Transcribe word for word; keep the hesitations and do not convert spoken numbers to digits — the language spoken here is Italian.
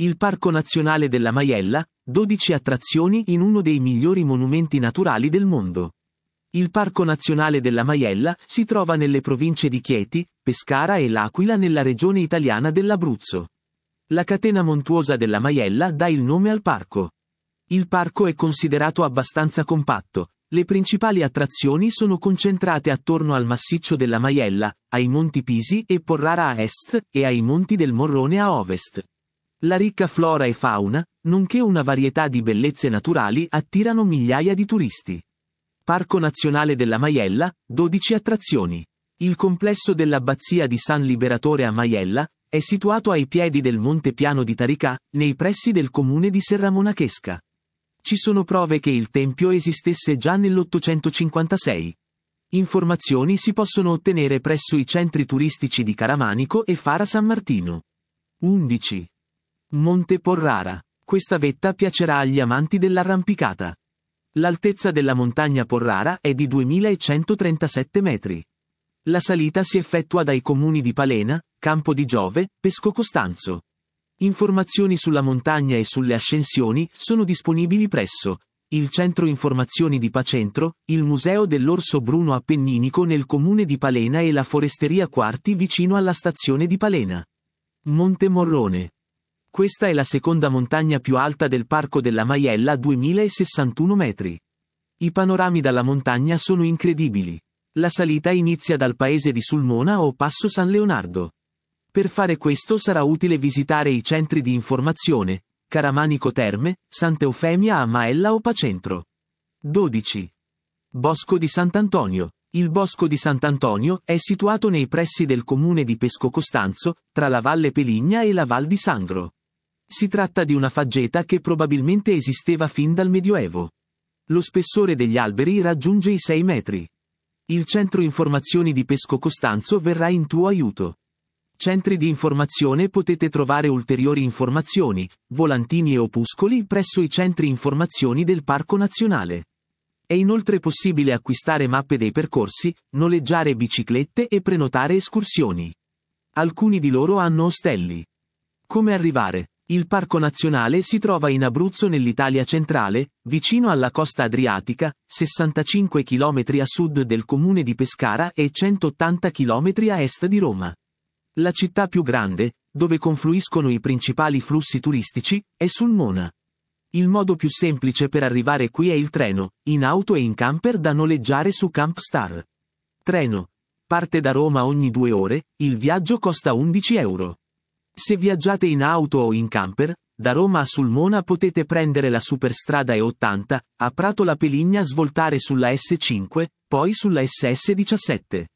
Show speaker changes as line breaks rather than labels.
Il Parco Nazionale della Maiella, dodici attrazioni in uno dei migliori monumenti naturali del mondo. Il Parco Nazionale della Maiella si trova nelle province di Chieti, Pescara e L'Aquila nella regione italiana dell'Abruzzo. La catena montuosa della Maiella dà il nome al parco. Il parco è considerato abbastanza compatto. Le principali attrazioni sono concentrate attorno al massiccio della Maiella, ai Monti Pisi e Porrara a est e ai Monti del Morrone a ovest. La ricca flora e fauna, nonché una varietà di bellezze naturali attirano migliaia di turisti. Parco Nazionale della Maiella, dodici attrazioni. Il complesso dell'abbazia di San Liberatore a Maiella è situato ai piedi del Monte Piano di Taricà, nei pressi del comune di Serramonachesca. Ci sono prove che il tempio esistesse già nell'ottocentocinquantasei. Informazioni si possono ottenere presso i centri turistici di Caramanico e Fara San Martino. undici. Monte Porrara. Questa vetta piacerà agli amanti dell'arrampicata. L'altezza della montagna Porrara è di duemilacentotrentasette metri. La salita si effettua dai comuni di Palena, Campo di Giove, Pesco Costanzo. Informazioni sulla montagna e sulle ascensioni sono disponibili presso il Centro Informazioni di Pacentro, il Museo dell'Orso Bruno Appenninico nel comune di Palena e la Foresteria Quarti vicino alla stazione di Palena. Monte Morrone. Questa è la seconda montagna più alta del Parco della Maiella a duemilasessantuno metri. I panorami dalla montagna sono incredibili. La salita inizia dal paese di Sulmona o Passo San Leonardo. Per fare questo sarà utile visitare i centri di informazione, Caramanico Terme, Sant'Eufemia a Maella o Pacentro. dodici. Bosco di Sant'Antonio. Il Bosco di Sant'Antonio è situato nei pressi del comune di Pesco Costanzo, tra la Valle Peligna e la Val di Sangro. Si tratta di una faggeta che probabilmente esisteva fin dal Medioevo. Lo spessore degli alberi raggiunge i sei metri. Il centro informazioni di Pesco Costanzo verrà in tuo aiuto. Centri di informazione. Potete trovare ulteriori informazioni, volantini e opuscoli presso i centri informazioni del Parco Nazionale. È inoltre possibile acquistare mappe dei percorsi, noleggiare biciclette e prenotare escursioni. Alcuni di loro hanno ostelli. Come arrivare? Il Parco Nazionale si trova in Abruzzo nell'Italia centrale, vicino alla costa adriatica, sessantacinque chilometri a sud del comune di Pescara e centottanta chilometri a est di Roma. La città più grande, dove confluiscono i principali flussi turistici, è Sulmona. Il modo più semplice per arrivare qui è il treno, in auto e in camper da noleggiare su Campstar. Treno. Parte da Roma ogni due ore, il viaggio costa undici euro. Se viaggiate in auto o in camper, da Roma a Sulmona potete prendere la superstrada E ottanta, a Prato La Peligna svoltare sulla S cinque, poi sulla S S diciassette.